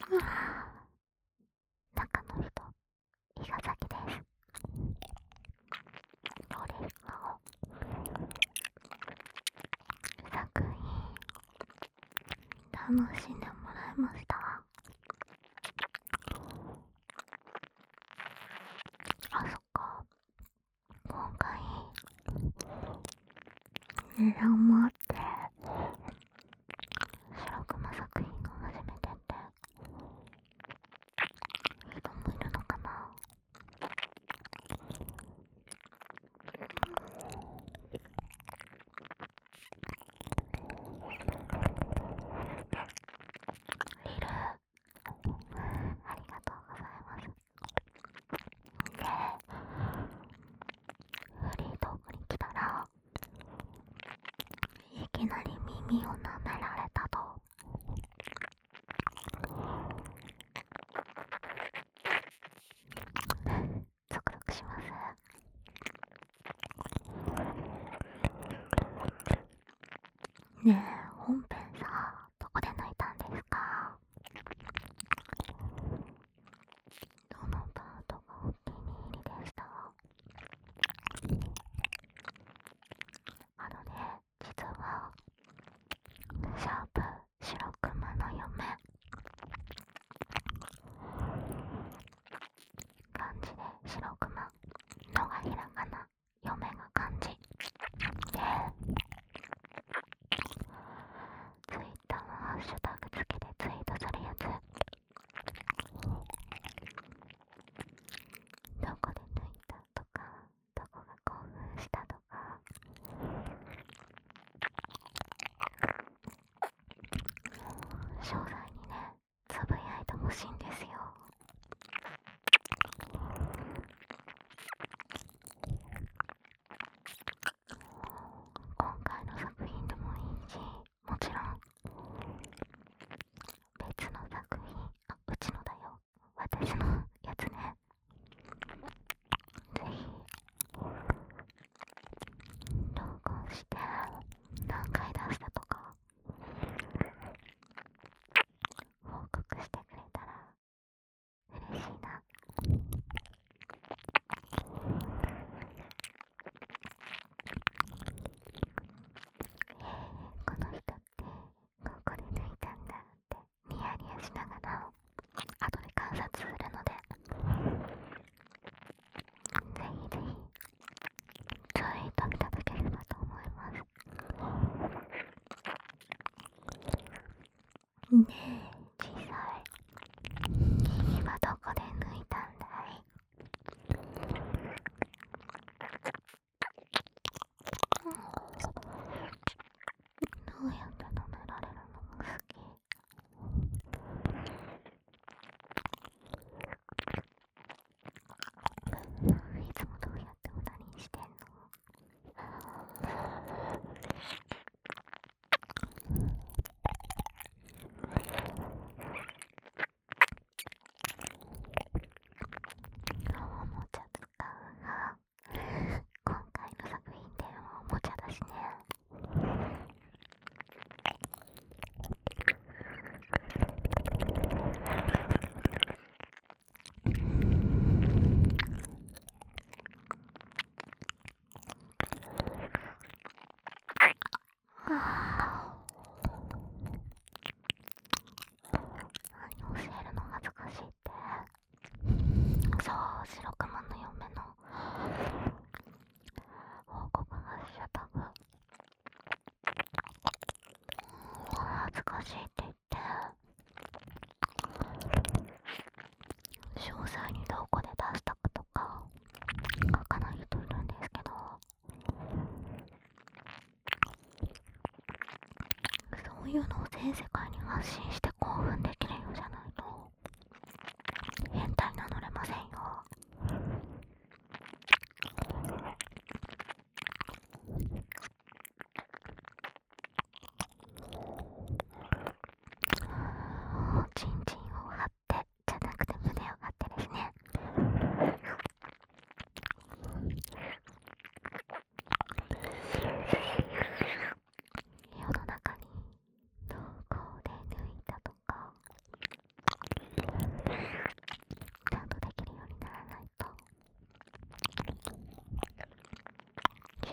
中の人、伊賀崎です。どうですか？作品楽しんでもらえました？あ、そっか。今回値段もあって白熊作品が初めてって人もいるのかな。リル、ありがとうございます。で、フリートークに来たらいきなり耳を舐められたと。ゾクゾクします。ねえ、本編さ、どこで泣いたんですか？どのパートがお気に入りでした？実はシャープ白熊の嫁、漢字で白熊のがひらがな、嫁が漢字で、ツイッターのハッシュタグ付けでツイートするやつ、どこで抜いたとか、どこが興奮したとか、詳細にね、つぶやいてほしいんですよ。今回の作品でもいいし、もちろん別の作品、うちのだよ、私のやつね、ぜひ投稿して何回出したとか報告してくれたら嬉しいな。この人ってここで抜いたんだってニヤニヤしながら後で観察するので、ぜひぜひツイートいただければと思います。で、実際君はどこで抜いたんだい？どうやって舐められるのが好き？いつもどうやって無駄にしてんの？おもちゃ使うが今回の作品ではおもちゃだしね。教えるの恥ずかしいって。そう、白熊の嫁の報告ハッシュタグ恥ずかしいって言って詳細にどこで出したかとか書かない人いるんですけど、そういうのを全世界に発信して興奮できるようじゃないと変態名乗れませんよ。チンチンを張ってじゃなくて胸を張ってですね。世の中にどこで抜いたとか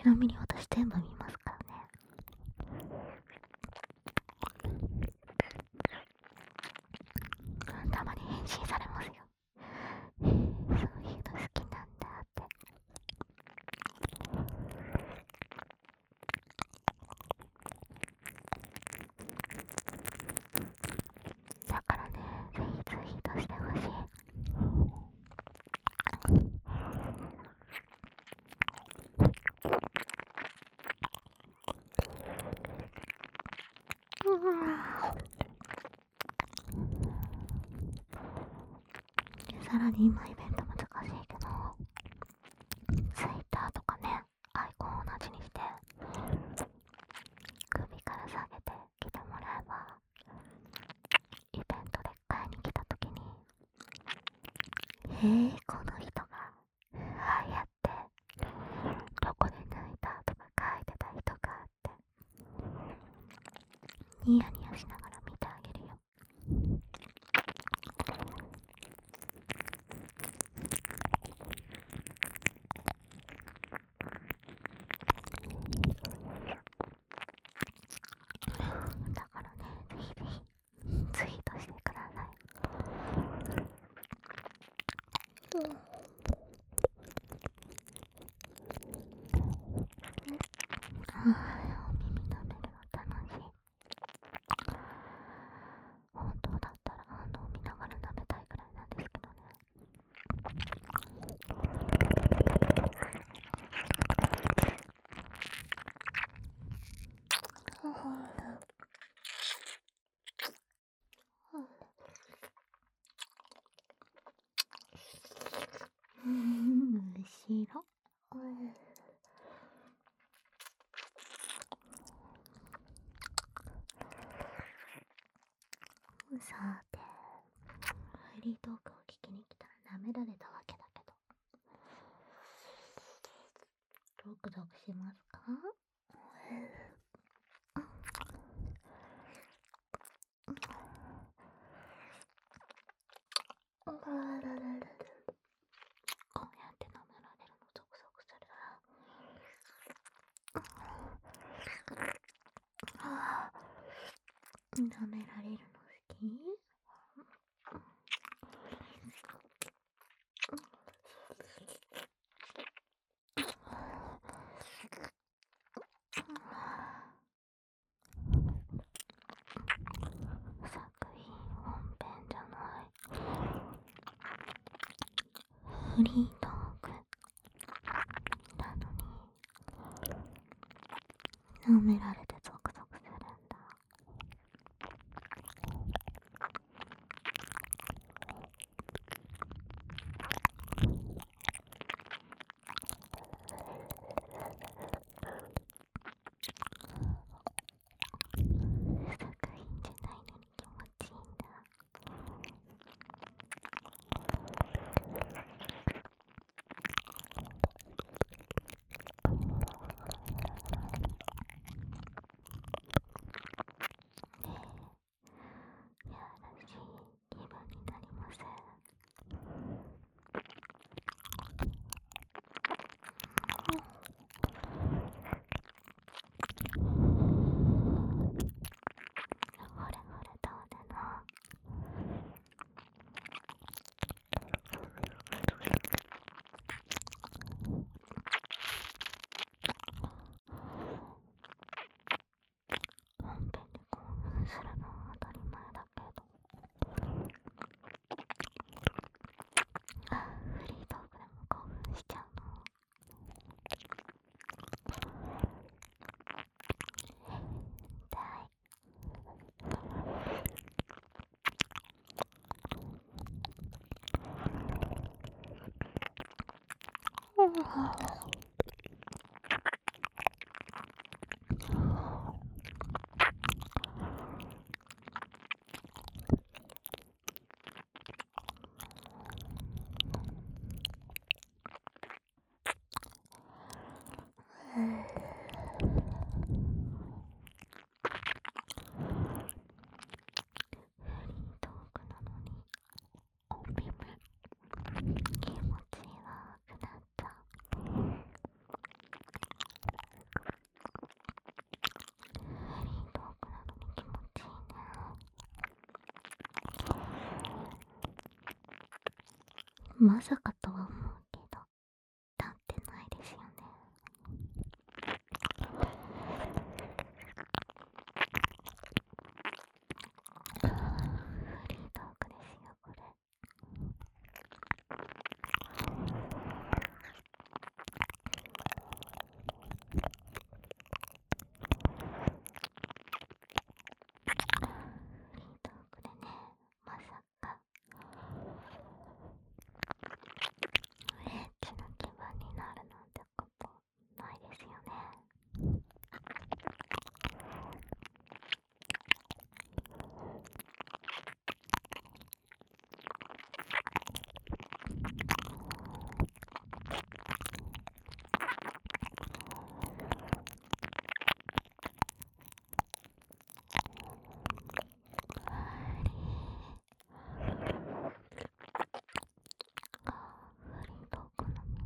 なみに私全部見ますからね。たまに返信されますよ。そういうの好きなんだって。だからね、ぜひツイートしてほしい。さらに今イベント難しいけど、ツイッターとかね、アイコンを同じにして首から下げて来てもらえば、イベントで買いに来た時にこの人がああやってどこで泣いたとか書いてた人があってニヤニヤしながら見てあげるよ。だからね、ぜひぜひツイートしてください。お耳舐めるの楽しい。本当だったら反応見ながら舐めたいくらいなんですけどね。後ろさて、フリートークを聞きに来たら舐められたわけだけど、ゾクゾクしますか？こうやって舐められるのゾクゾクする。舐められるの好き？作品本編じゃないフリートークなのに舐められてゾクゾクするんだ。作品じゃないのに気持ちいいんだ。いやらしい気分になりません？ほれほれどうでの。本編で興奮するのは当たり前だけど、フリートークでも興奮しちゃうの？痛い。フリートークなのにお耳気持ち悪くなっちゃう。 まさかとは思うけど、立ってないですよね。フリートークですよ、これ。フリートークでね、まさかエッチな気分になるなんてことないですよね。フリートークなのに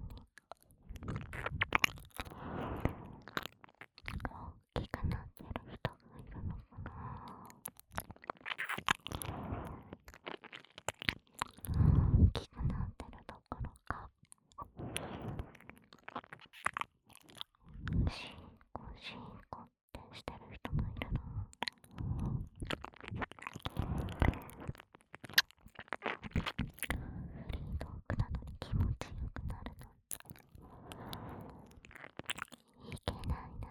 大きくなってる人がいるのかな。大きくなってるどころかシーコシーコってしてる人もいるの。フリートークなのに気持ちよくなるのいけないな。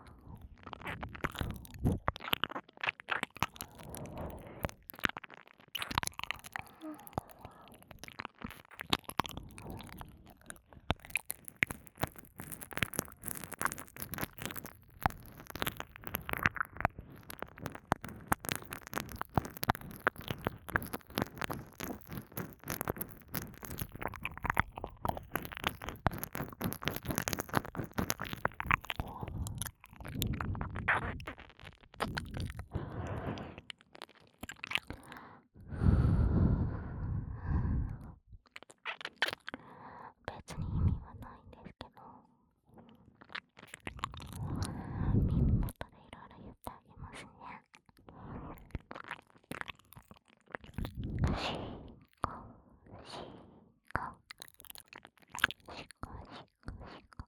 別に意味はないんですけど、耳元でいろいろ言ってあげますね。シーコシーコシコシコシコ。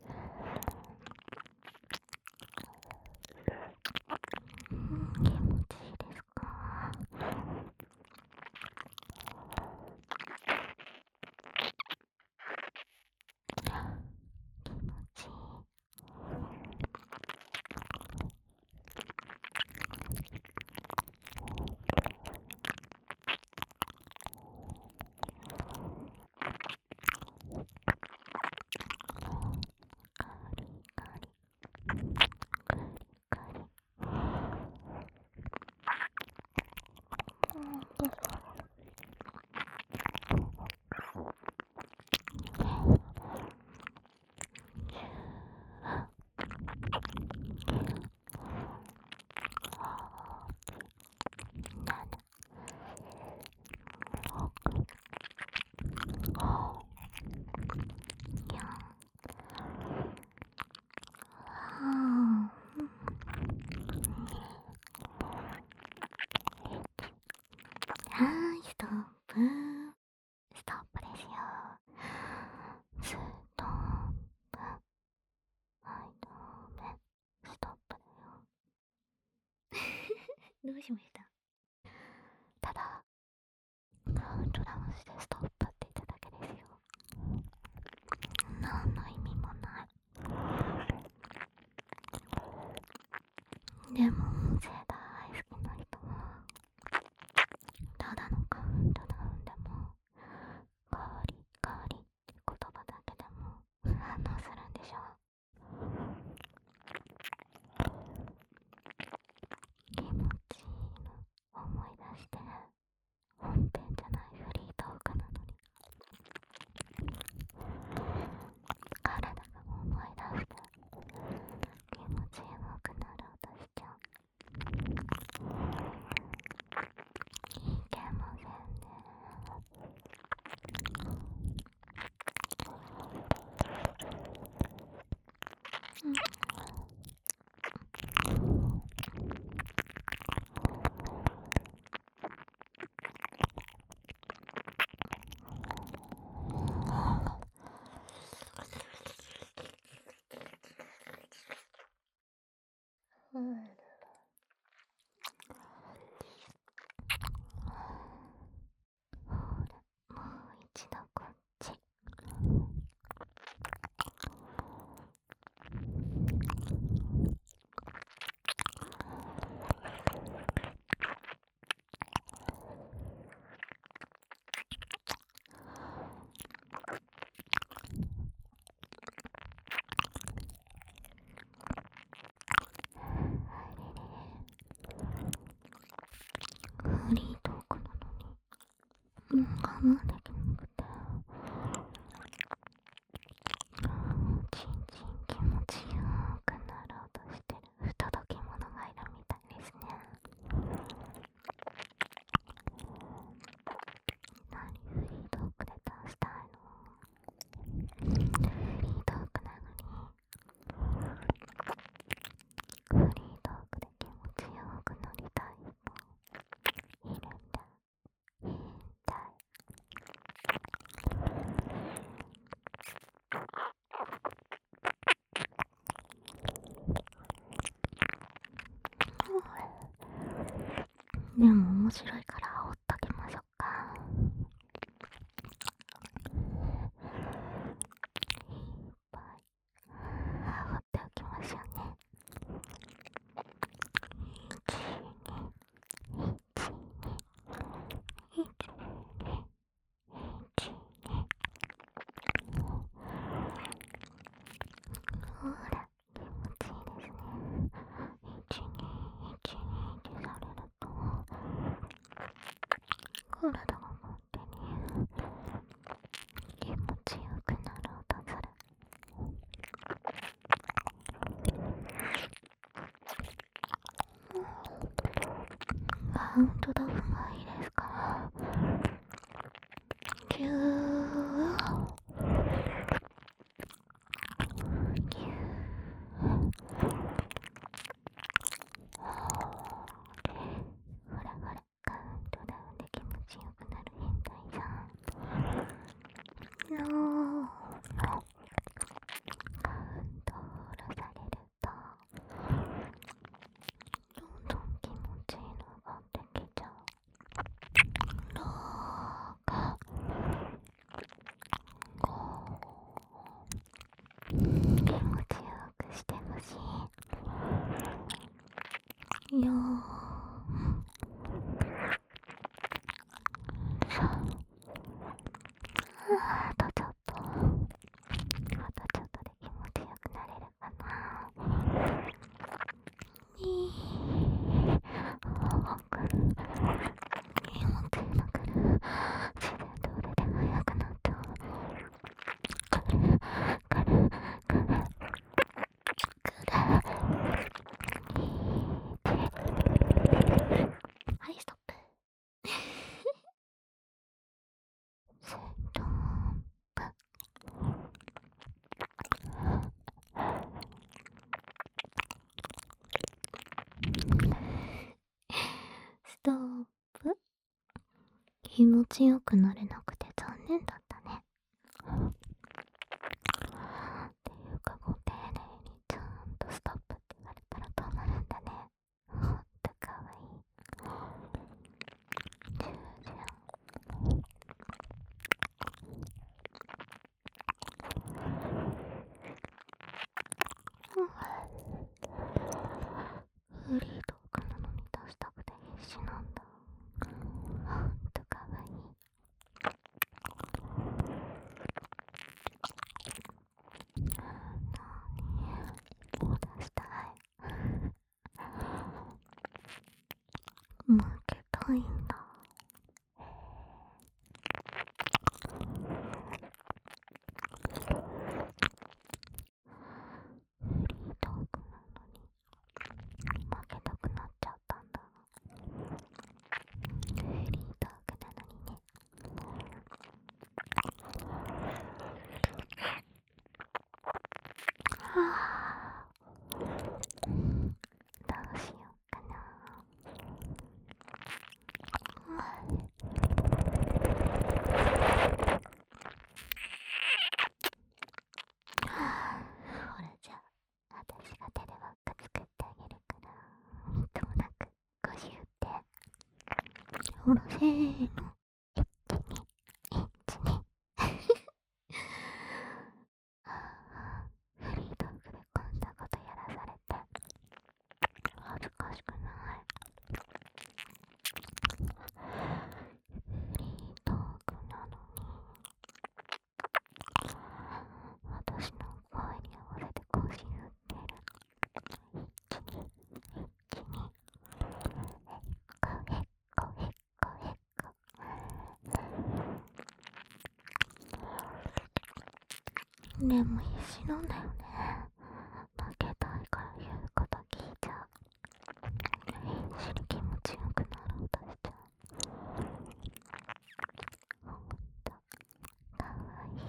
気持ちいいですか？気持ちいい。カリカリカリカリ。はい、ストップ。ストップですよ。ストップ。はい、ダメ。ストップだよ。どうしました？ただ、カウントダウンしてストップって言っただけですよ。何の意味もない。でも、音声大好きな人は、ただのカウントダウンでも、カリカリって言葉だけでも反応するんでしょ。気持ちいいの思い出して、本編じゃないフリートークなのに体が思い出して気持ちよくなろうとしちゃう。いけませんね。 我慢できなくて、ちんちん気持ちよくなろうとしてる不届き者がいるみたいですね。何フリートークで出したいの？フリートークなのに、フリートークで気持ちよくなりたい人いるんだ。変態。でも面白いから煽っときましょうか。いっぱい煽っておきましょうね。ほら、気持ちいいですね。1212ってされると、体が勝手に気持ちよくなろうとする。カウントダウンがいいですか？キューキューほらほら、カウントダウンで気持ちよくなる変態さん。カウントールされると、どんどん気持ちいいのができちゃう。ローが気持ちよくしてほしいよー。さあ、あとちょっとで気持ちよくなれるかな。気持ちいいだから自然と俺で速くなっちゃう。はい、ストップ。ストップ。ストップ。気持ちよくなれなくて残念だったね。っていうか、ご丁寧にちゃんとストップって言われたら止まるんだね。ほんとかわいい。十字フリートークなのに出したくて必死なんだ。ほんとかわいい。もう出したい。負けたいんだ。フリートークなのに負けたくなっちゃったんだ。フリートークなのにね。はぁ、どうしようかな。ほら、じゃあ私が手で輪っか作ってあげるから、みっともなく腰振って。ほら、せーの。フリートークでこんなことやらされて恥ずかしくない？フリートークなのに私の声に合わせて腰振ってる。一気にへっこへっこへっこへっこ。 でも必死なんだよね。負けたいから言うこと聞いちゃう。必死に気持ちよくなろうとしちゃう。ほんとかわいい。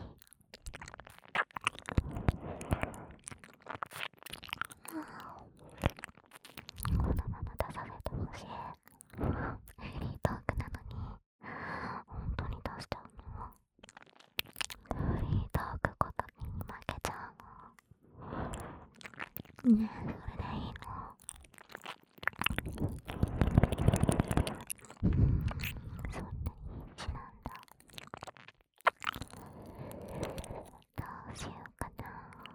このまま出させてほしい。フリートークなのに本当に出しちゃうの？フリートークごとに負けちゃうの？ねえ、それでいいの？そんなに必死なんだ。どうしようかな。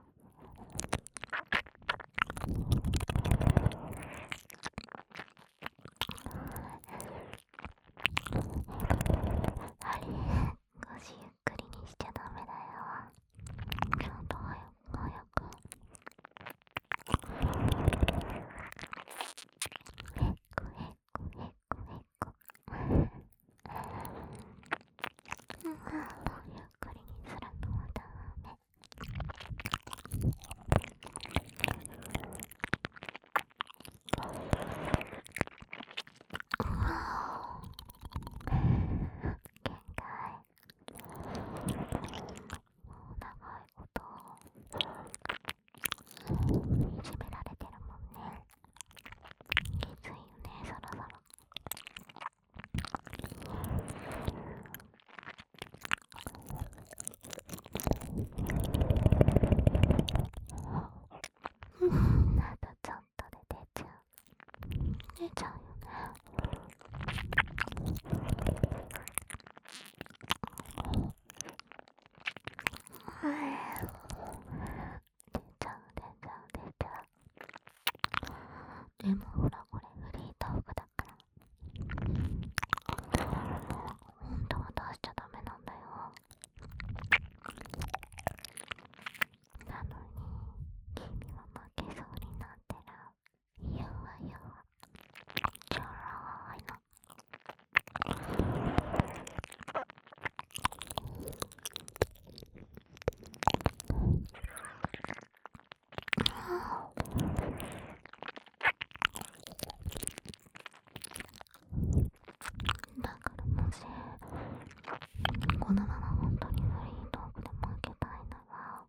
あれ、腰ゆっくりにしちゃダメだよ。ちゃんと早く。へっこ。ゆっくりにするのはダメ。限界。長いこといじめられてるもんね。きついよね、そろそろ。あとちょっとで出ちゃうよね。出ちゃう。でもほらこれフリートークだから本当は出しちゃダメなんだよ。なのに君は負けそうになってる。弱ちょろいの。だからもしこのまま本当にフリートークで負けたいなら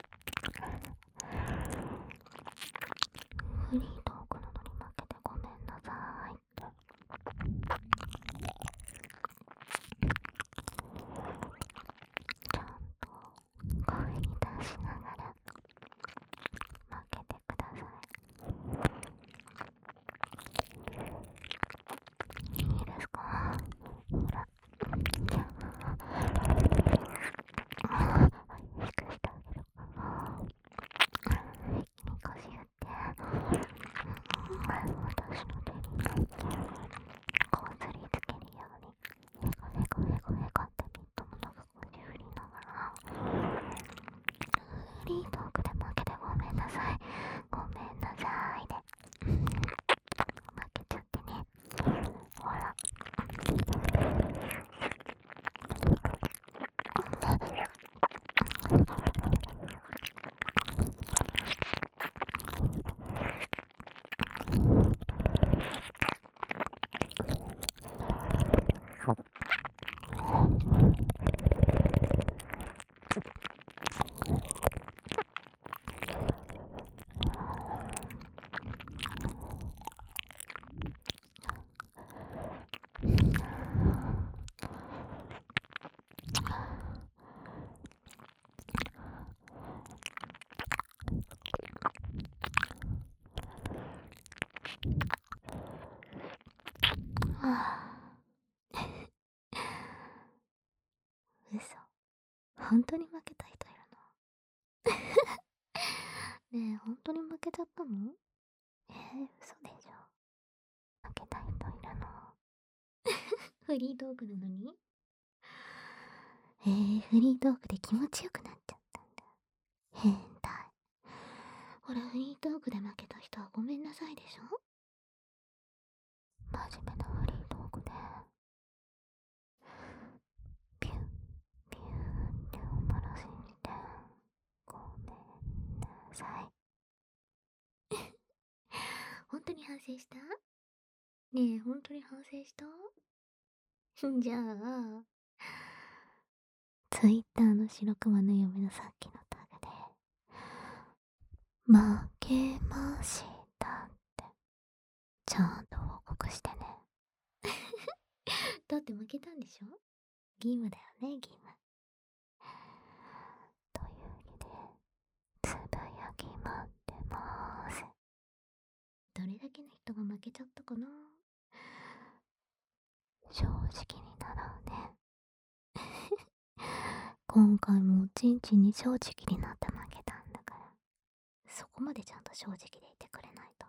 フリートークなのに負けてごめんなさいってちゃんと声に出しながら負けてください。いいですか？ほら、じゃあ低くしてあげるから。腰振って私の手にこうすりつけるようにへこってみっともなく腰振りながらフリートークで負けてごめんなさいで負けちゃってね。ほら嘘。本当に負けた人いるの？ねえ、本当に負けちゃったの？嘘でしょ。負けた人いるの？フリートークなのに？フリートークで気持ちよくなっちゃったんだ。変態。ほら、フリートークで負けた人はごめんなさいでしょ？真面目なフリートークでピュンっておもらしにして反省した？ねえ、本当に反省した？じゃあ、ツイッターの白熊の嫁のさっきのタグで、負けましたってちゃんと報告してね。だって負けたんでしょ？義務だよね、義務。というわけで、つぶやき待ってまーす。どれだけの人が負けちゃったかな？正直になろうね。今回もおちんちんに正直になって負けたんだから、そこまでちゃんと正直でいてくれないと。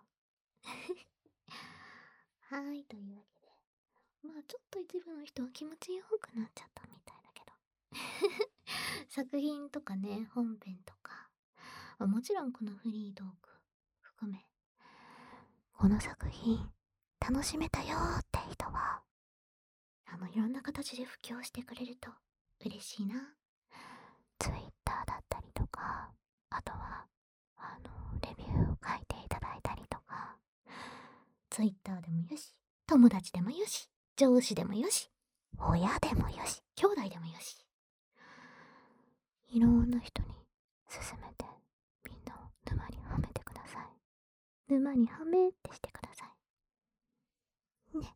はーい、というわけで、まあちょっと一部の人は気持ちよくなっちゃったみたいだけど。作品とかね、本編とか、もちろんこのフリートーク含め、この作品楽しめたよーって人は、いろんな形で布教してくれると嬉しいな。Twitter だったりとか、あとは、レビューを書いていただいたりとか、Twitter でもよし、友達でもよし、上司でもよし、親でもよし、兄弟でもよし。いろんな人に勧めて、みんなを沼にはめてください。沼にはめってしてください。ね。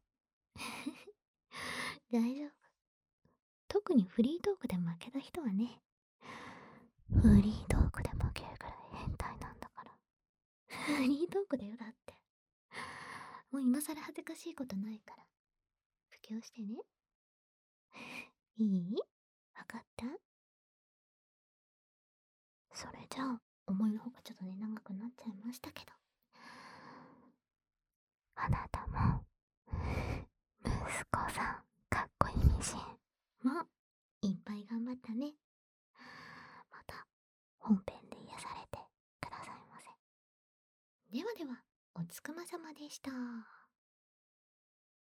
大丈夫。特にフリートークで負けた人はね、フリートークで負けるくらい変態なんだから。フリートークだよ、だって。もう今更恥ずかしいことないから。布教してね。いい？わかった？それじゃあ、思いのほかちょっとね、長くなっちゃいましたけど。あなたも、息子さん、かっこいいミシン。もう、いっぱい頑張ったね。また、本編で癒されてくださいませ。ではでは、おつくまさまでした。